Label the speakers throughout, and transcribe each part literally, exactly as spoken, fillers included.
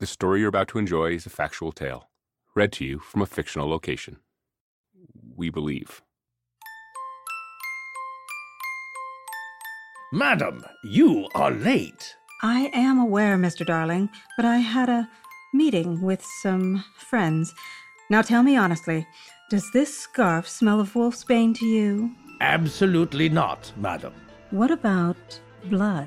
Speaker 1: The story you're about to enjoy is a factual tale, read to you from a fictional location. We believe.
Speaker 2: Madam, you are late.
Speaker 3: I am aware, Mister Darling, but I had a meeting with some friends. Now tell me honestly, does this scarf smell of wolfsbane to you?
Speaker 2: Absolutely not, madam.
Speaker 3: What about blood?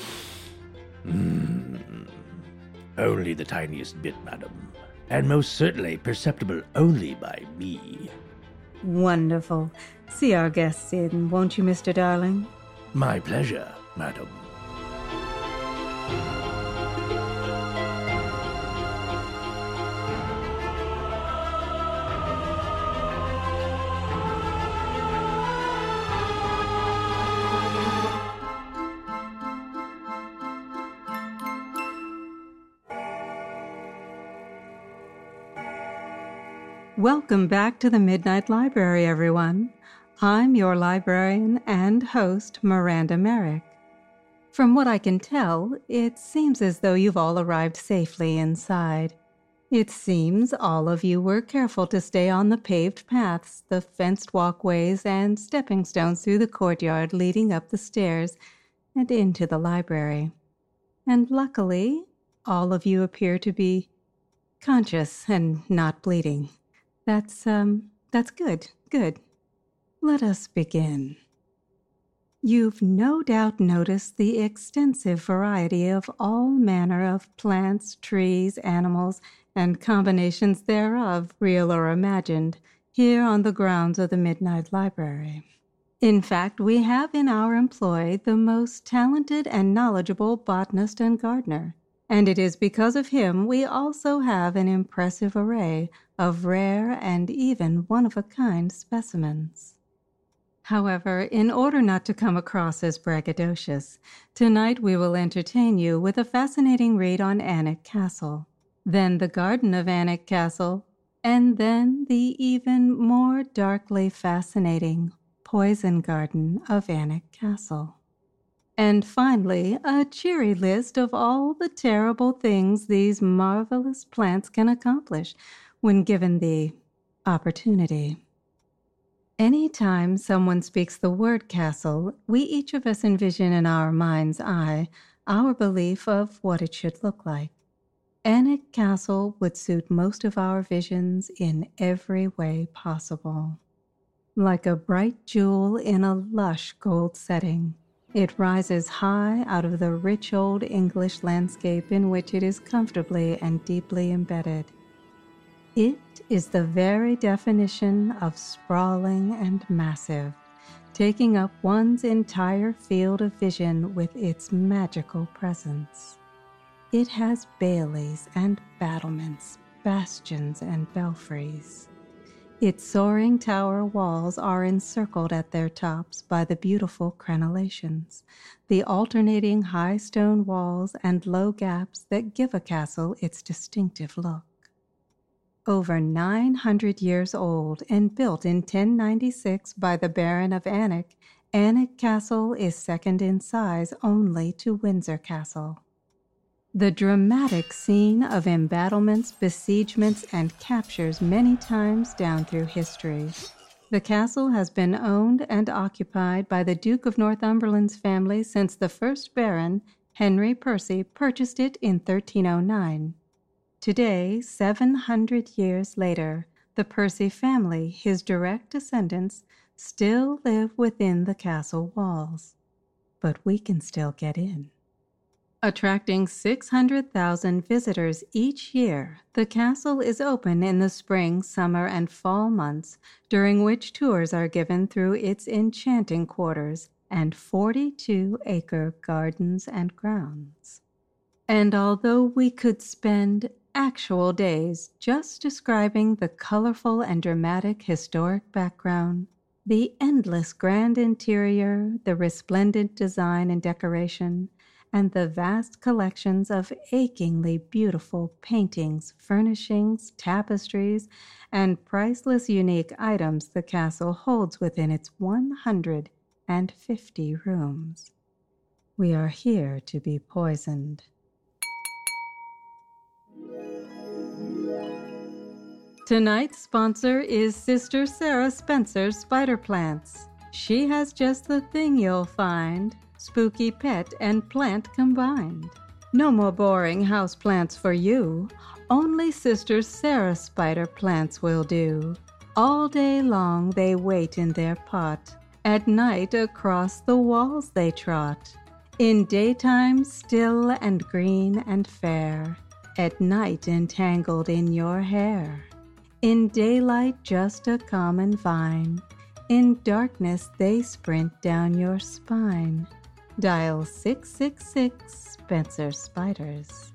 Speaker 2: Mm, only the tiniest bit, madam. And most certainly perceptible only by me.
Speaker 3: Wonderful. See our guests in, won't you, Mister Darling?
Speaker 2: My pleasure, madam.
Speaker 3: Welcome back to the Midnight Library, everyone. I'm your librarian and host, Miranda Merrick. From what I can tell, it seems as though you've all arrived safely inside. It seems all of you were careful to stay on the paved paths, the fenced walkways, and stepping stones through the courtyard leading up the stairs and into the library. And luckily, all of you appear to be conscious and not bleeding. That's, um, that's good, good. Let us begin. You've no doubt noticed the extensive variety of all manner of plants, trees, animals, and combinations thereof, real or imagined, here on the grounds of the Midnight Library. In fact, we have in our employ the most talented and knowledgeable botanist and gardener, and it is because of him we also have an impressive array of rare and even one-of-a-kind specimens. However, in order not to come across as braggadocious, tonight we will entertain you with a fascinating read on Alnwick Castle, then the garden of Alnwick Castle, and then the even more darkly fascinating poison garden of Alnwick Castle. And finally, a cheery list of all the terrible things these marvelous plants can accomplish when given the opportunity. Anytime someone speaks the word castle, we each of us envision in our mind's eye our belief of what it should look like. Alnwick Castle would suit most of our visions in every way possible. Like a bright jewel in a lush gold setting, it rises high out of the rich old English landscape in which it is comfortably and deeply embedded. It is the very definition of sprawling and massive, taking up one's entire field of vision with its magical presence. It has baileys and battlements, bastions and belfries. Its soaring tower walls are encircled at their tops by the beautiful crenellations, the alternating high stone walls and low gaps that give a castle its distinctive look. Over nine hundred years old and built in ten ninety-six by the Baron of Alnwick, Alnwick Castle is second in size only to Windsor Castle. The dramatic scene of embattlements, besiegements, and captures many times down through history. The castle has been owned and occupied by the Duke of Northumberland's family since the first Baron, Henry Percy, purchased it in thirteen oh nine. Today, seven hundred years later, the Percy family, his direct descendants, still live within the castle walls. But we can still get in. Attracting six hundred thousand visitors each year, the castle is open in the spring, summer, and fall months, during which tours are given through its enchanting quarters and forty-two acre gardens and grounds. And although we could spend actual days just describing the colorful and dramatic historic background, the endless grand interior, the resplendent design and decoration, and the vast collections of achingly beautiful paintings, furnishings, tapestries, and priceless unique items the castle holds within its one hundred fifty rooms. We are here to be poisoned. Tonight's sponsor is Sister Sarah Spencer's Spider Plants. She has just the thing you'll find, spooky pet and plant combined. No more boring house plants for you. Only Sister Sarah Spider Plants will do. All day long they wait in their pot. At night across the walls they trot. In daytime still and green and fair. At night entangled in your hair. In daylight just a common vine. In darkness they sprint down your spine. Dial six six six Spencer Spiders.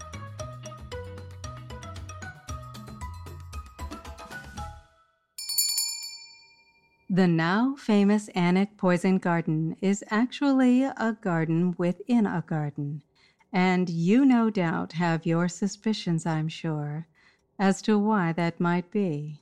Speaker 3: The now famous Anik Poison Garden is actually a garden within a garden, and you no doubt have your suspicions, I'm sure, as to why that might be.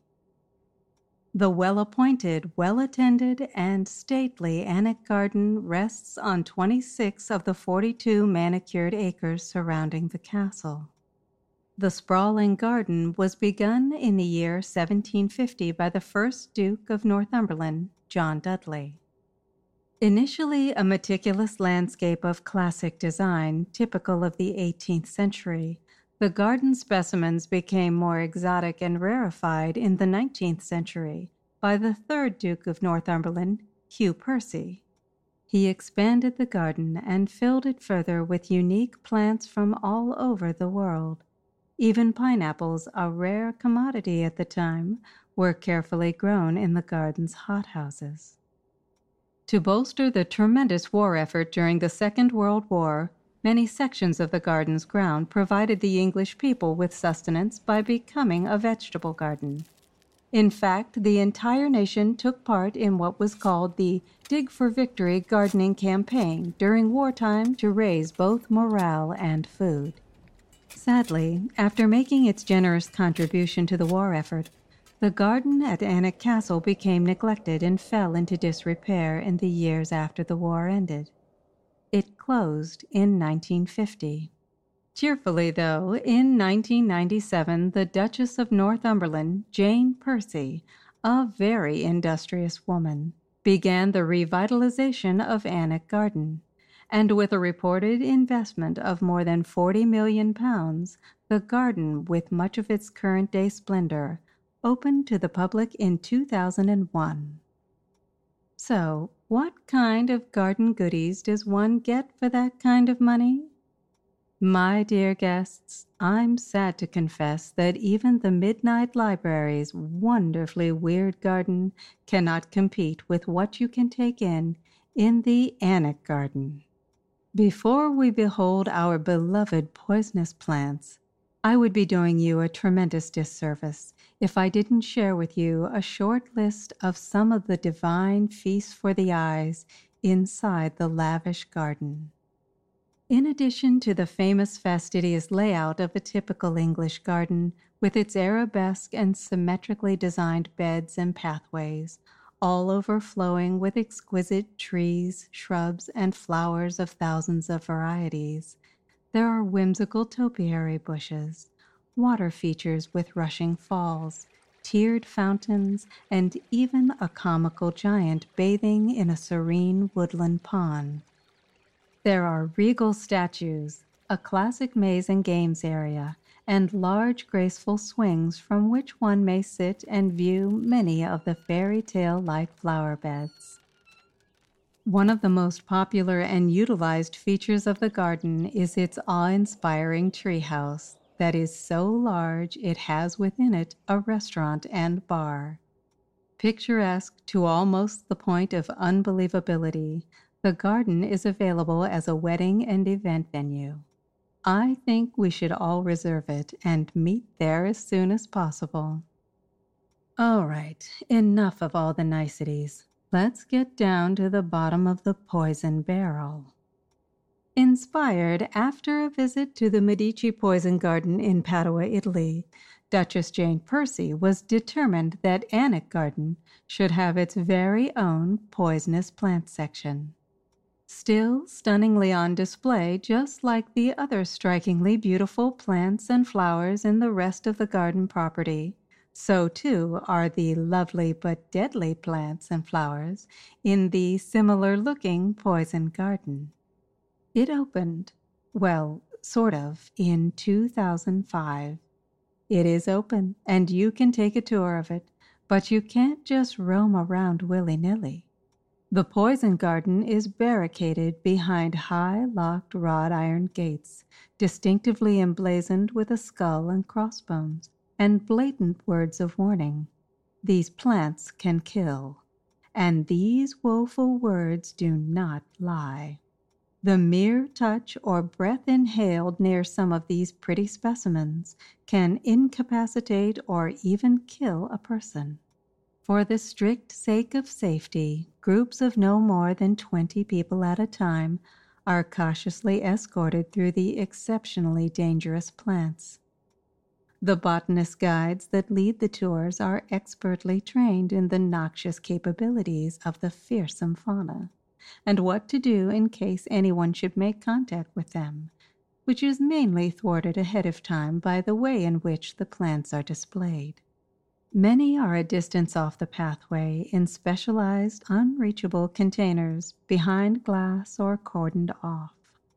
Speaker 3: The well-appointed, well-attended, and stately Anik Garden rests on twenty-six of the forty-two manicured acres surrounding the castle. The sprawling garden was begun in the year seventeen fifty by the first Duke of Northumberland, John Dudley. Initially a meticulous landscape of classic design typical of the eighteenth century, the garden specimens became more exotic and rarefied in the nineteenth century by the third Duke of Northumberland, Hugh Percy. He expanded the garden and filled it further with unique plants from all over the world. Even pineapples, a rare commodity at the time, were carefully grown in the garden's hothouses. To bolster the tremendous war effort during the Second World War, many sections of the garden's ground provided the English people with sustenance by becoming a vegetable garden. In fact, the entire nation took part in what was called the Dig for Victory gardening campaign during wartime to raise both morale and food. Sadly, after making its generous contribution to the war effort, the garden at Anik Castle became neglected and fell into disrepair in the years after the war ended. It closed in nineteen fifty. Cheerfully, though, in nineteen ninety-seven, the Duchess of Northumberland, Jane Percy, a very industrious woman, began the revitalization of Anik Garden. And with a reported investment of more than forty million pounds, the garden, with much of its current-day splendor, opened to the public in two thousand one. So, what kind of garden goodies does one get for that kind of money? My dear guests, I'm sad to confess that even the Midnight Library's wonderfully weird garden cannot compete with what you can take in in the Anik Garden. Before we behold our beloved poisonous plants, I would be doing you a tremendous disservice if I didn't share with you a short list of some of the divine feasts for the eyes inside the lavish garden. In addition to the famous fastidious layout of a typical English garden, with its arabesque and symmetrically designed beds and pathways, all overflowing with exquisite trees, shrubs, and flowers of thousands of varieties, there are whimsical topiary bushes, water features with rushing falls, tiered fountains, and even a comical giant bathing in a serene woodland pond. There are regal statues, a classic maze and games area, and large graceful swings from which one may sit and view many of the fairy tale-like flower beds. One of the most popular and utilized features of the garden is its awe-inspiring treehouse that is so large it has within it a restaurant and bar. Picturesque to almost the point of unbelievability, the garden is available as a wedding and event venue. I think we should all reserve it and meet there as soon as possible. All right, enough of all the niceties. Let's get down to the bottom of the poison barrel. Inspired after a visit to the Medici Poison Garden in Padua, Italy, Duchess Jane Percy was determined that Anik Garden should have its very own poisonous plant section. Still stunningly on display, just like the other strikingly beautiful plants and flowers in the rest of the garden property, So too are the lovely but deadly plants and flowers in the similar-looking poison garden. It opened, well, sort of, in two thousand five. It is open, and you can take a tour of it, but you can't just roam around willy-nilly. The poison garden is barricaded behind high, locked wrought iron gates, distinctively emblazoned with a skull and crossbones, and blatant words of warning. These plants can kill, and these woeful words do not lie. The mere touch or breath inhaled near some of these pretty specimens can incapacitate or even kill a person. For the strict sake of safety, groups of no more than twenty people at a time are cautiously escorted through the exceptionally dangerous plants. The botanist guides that lead the tours are expertly trained in the noxious capabilities of the fearsome fauna, and what to do in case anyone should make contact with them, which is mainly thwarted ahead of time by the way in which the plants are displayed. Many are a distance off the pathway in specialized, unreachable containers behind glass or cordoned off.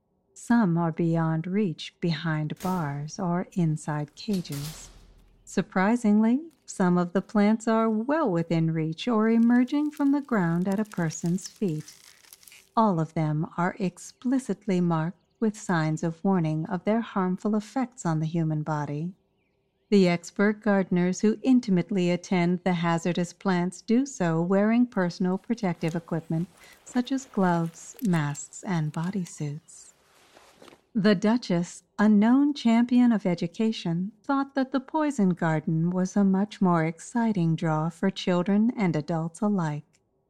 Speaker 3: Some are beyond reach behind bars or inside cages. Surprisingly, some of the plants are well within reach or emerging from the ground at a person's feet. All of them are explicitly marked with signs of warning of their harmful effects on the human body. The expert gardeners who intimately attend the hazardous plants do so wearing personal protective equipment such as gloves, masks, and bodysuits. The Duchess, a known champion of education, thought that the poison garden was a much more exciting draw for children and adults alike,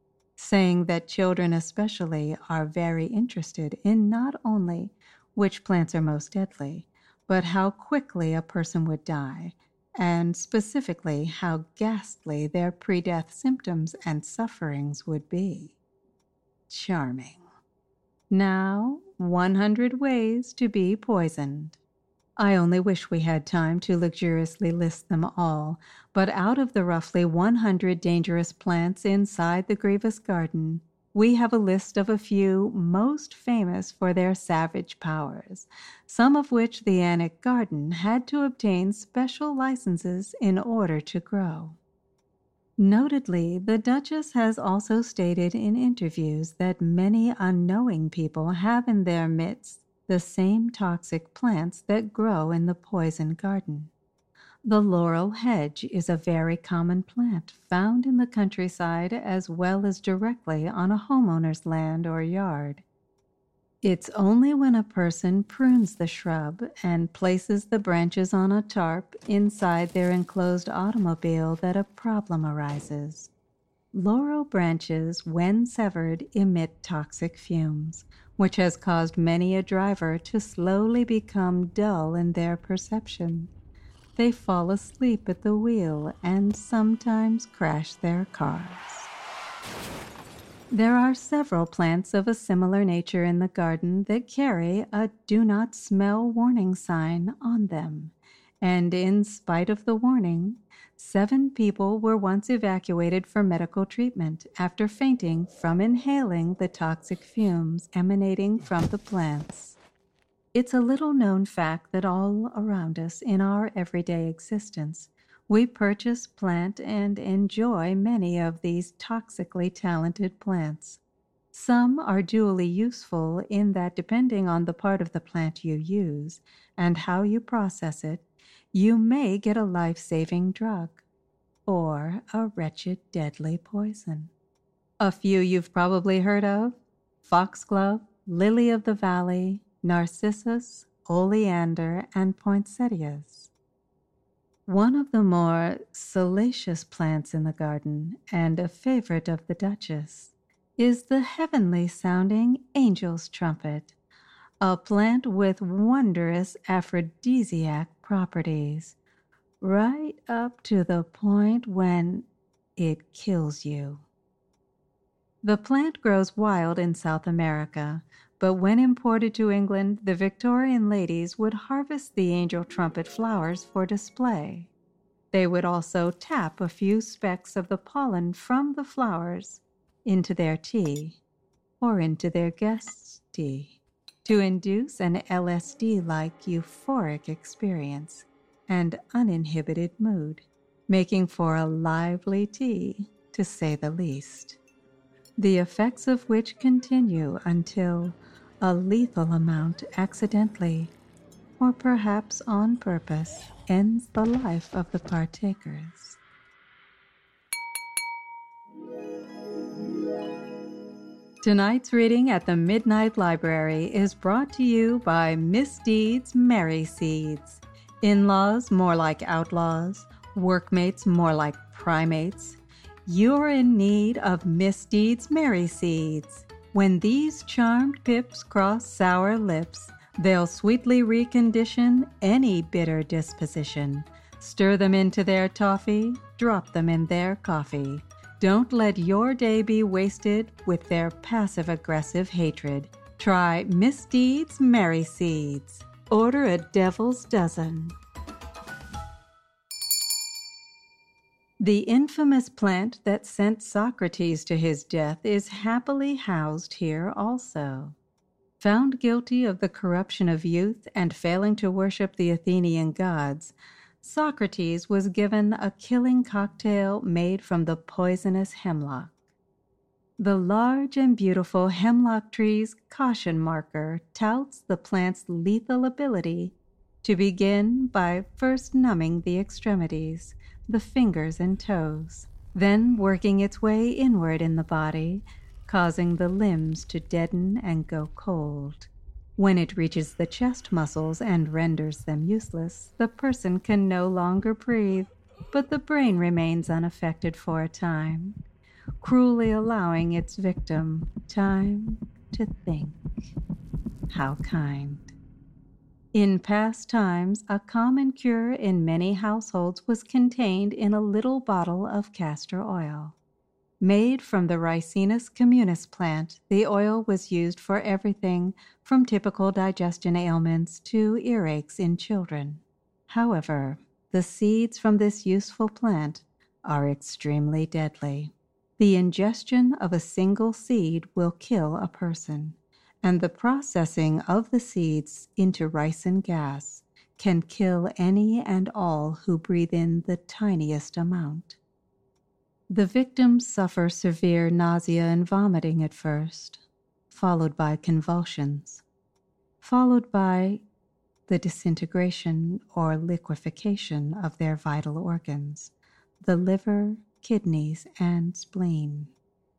Speaker 3: saying that children especially are very interested in not only which plants are most deadly, but how quickly a person would die, and specifically how ghastly their pre-death symptoms and sufferings would be. Charming. Now, one hundred ways to be poisoned. I only wish we had time to luxuriously list them all, but out of the roughly one hundred dangerous plants inside the Grievous Garden, we have a list of a few most famous for their savage powers, some of which the Annick Garden had to obtain special licenses in order to grow. Notedly, the Duchess has also stated in interviews that many unknowing people have in their midst the same toxic plants that grow in the poison garden. The laurel hedge is a very common plant found in the countryside as well as directly on a homeowner's land or yard. It's only when a person prunes the shrub and places the branches on a tarp inside their enclosed automobile that a problem arises. Laurel branches, when severed, emit toxic fumes, which has caused many a driver to slowly become dull in their perception. They fall asleep at the wheel and sometimes crash their cars. There are several plants of a similar nature in the garden that carry a do not smell warning sign on them, and in spite of the warning, seven people were once evacuated for medical treatment after fainting from inhaling the toxic fumes emanating from the plants. It's a little-known fact that all around us in our everyday existence, we purchase, plant, and enjoy many of these toxically talented plants. Some are dually useful in that depending on the part of the plant you use and how you process it, you may get a life-saving drug or a wretched, deadly poison. A few you've probably heard of: foxglove, lily of the valley, narcissus, oleander, and poinsettias. One of the more salacious plants in the garden, and a favorite of the Duchess, is the heavenly-sounding angel's trumpet, a plant with wondrous aphrodisiac properties, right up to the point when it kills you. The plant grows wild in South America, but when imported to England, the Victorian ladies would harvest the angel trumpet flowers for display. they would also tap a few specks of the pollen from the flowers into their tea or into their guest's tea to induce an L S D-like euphoric experience and uninhibited mood, making for a lively tea, to say the least, the effects of which continue until a lethal amount accidentally, or perhaps on purpose, ends the life of the partakers. Tonight's reading at the Midnight Library is brought to you by Miss Deed's Merry Seeds. In-laws more like outlaws, workmates more like primates. You're in need of Miss Deed's Merry Seeds. When these charmed pips cross sour lips, they'll sweetly recondition any bitter disposition. Stir them into their toffee, drop them in their coffee. Don't let your day be wasted with their passive-aggressive hatred. Try Miss Deed's Merry Seeds. Order a devil's dozen. The infamous plant that sent Socrates to his death is happily housed here also. Found guilty of the corruption of youth and failing to worship the Athenian gods, Socrates was given a killing cocktail made from the poisonous hemlock. The large and beautiful hemlock tree's caution marker touts the plant's lethal ability to begin by first numbing the extremities, the fingers and toes, then working its way inward in the body, causing the limbs to deaden and go cold. When it reaches the chest muscles and renders them useless, the person can no longer breathe, but the brain remains unaffected for a time, cruelly allowing its victim time to think. How kind. In past times, a common cure in many households was contained in a little bottle of castor oil. Made from the Ricinus communis plant, the oil was used for everything from typical digestion ailments to earaches in children. However, the seeds from this useful plant are extremely deadly. The ingestion of a single seed will kill a person, and the processing of the seeds into ricin gas can kill any and all who breathe in the tiniest amount. The victims suffer severe nausea and vomiting at first, followed by convulsions, followed by the disintegration or liquefaction of their vital organs, the liver, kidneys, and spleen.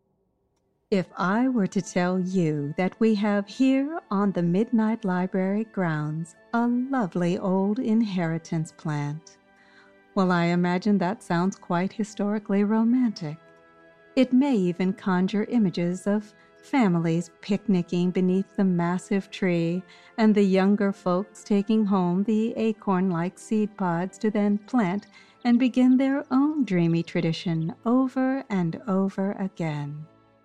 Speaker 3: If I were to tell you that we have here on the Midnight Library grounds a lovely old inheritance plant, well, I imagine that sounds quite historically romantic. It may even conjure images of families picnicking beneath the massive tree and the younger folks taking home the acorn-like seed pods to then plant and begin their own dreamy tradition over and over again.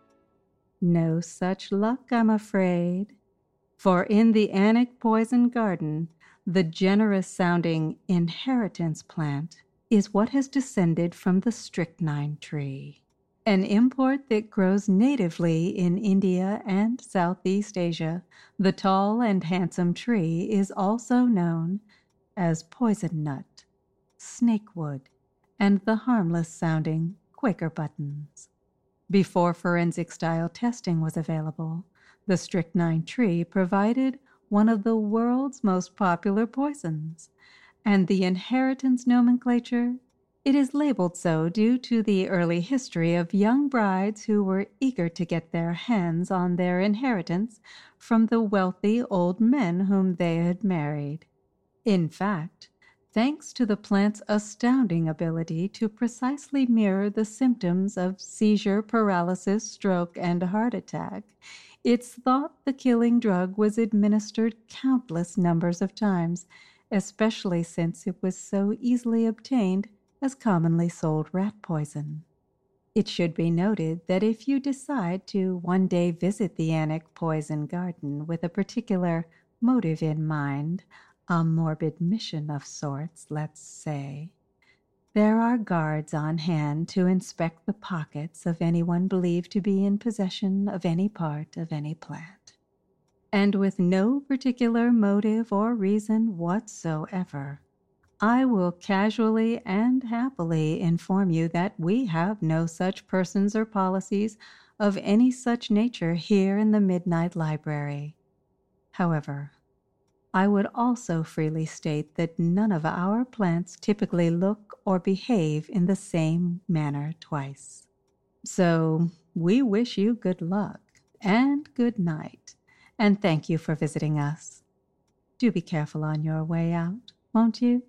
Speaker 3: No such luck, I'm afraid, for in the Anik Poison Garden, the generous-sounding inheritance plant is what has descended from the strychnine tree, an import that grows natively in India and Southeast Asia. The tall and handsome tree is also known as poison nut, snakewood, and the harmless-sounding Quaker buttons. Before forensic-style testing was available, the strychnine tree provided one of the world's most popular poisons, and the inheritance nomenclature, it is labeled so due to the early history of young brides who were eager to get their hands on their inheritance from the wealthy old men whom they had married. In fact, thanks to the plant's astounding ability to precisely mirror the symptoms of seizure, paralysis, stroke, and heart attack, it's thought the killing drug was administered countless numbers of times, especially since it was so easily obtained as commonly sold rat poison. It should be noted that if you decide to one day visit the Anik Poison Garden with a particular motive in mind, a morbid mission of sorts, let's say, There are guards on hand to inspect the pockets of anyone believed to be in possession of any part of any plant. And with no particular motive or reason whatsoever, I will casually and happily inform you that we have no such persons or policies of any such nature here in the Midnight Library. However, I would also freely state that none of our plants typically look or behave in the same manner twice. So we wish you good luck and good night, and thank you for visiting us. Do be careful on your way out, won't you?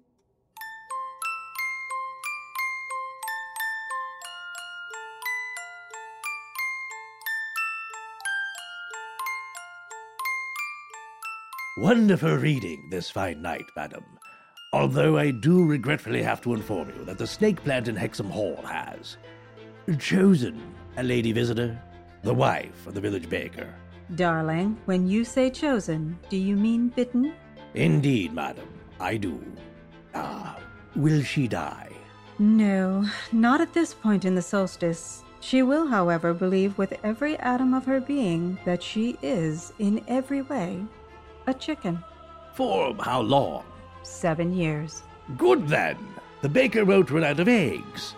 Speaker 2: Wonderful reading this fine night, madam. Although I do regretfully have to inform you that the snake plant in Hexham Hall has chosen a lady visitor, the wife of the village baker.
Speaker 3: Darling, when you say chosen, do you mean bitten?
Speaker 2: Indeed, madam, I do. Ah, will she die?
Speaker 3: No, not at this point in the solstice. She will, however, believe with every atom of her being that she is, in every way, a chicken.
Speaker 2: For how long?
Speaker 3: Seven years.
Speaker 2: Good then. The baker won't run out of eggs.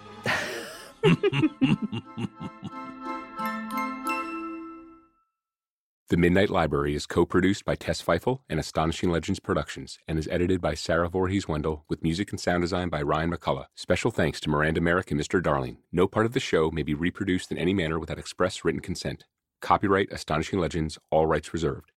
Speaker 1: The Midnight Library is co-produced by Tess Feifel and Astonishing Legends Productions and is edited by Sarah Voorhees-Wendell with music and sound design by Ryan McCullough. Special thanks to Miranda Merrick and Mister Darling. No part of the show may be reproduced in any manner without express written consent. Copyright Astonishing Legends, all rights reserved.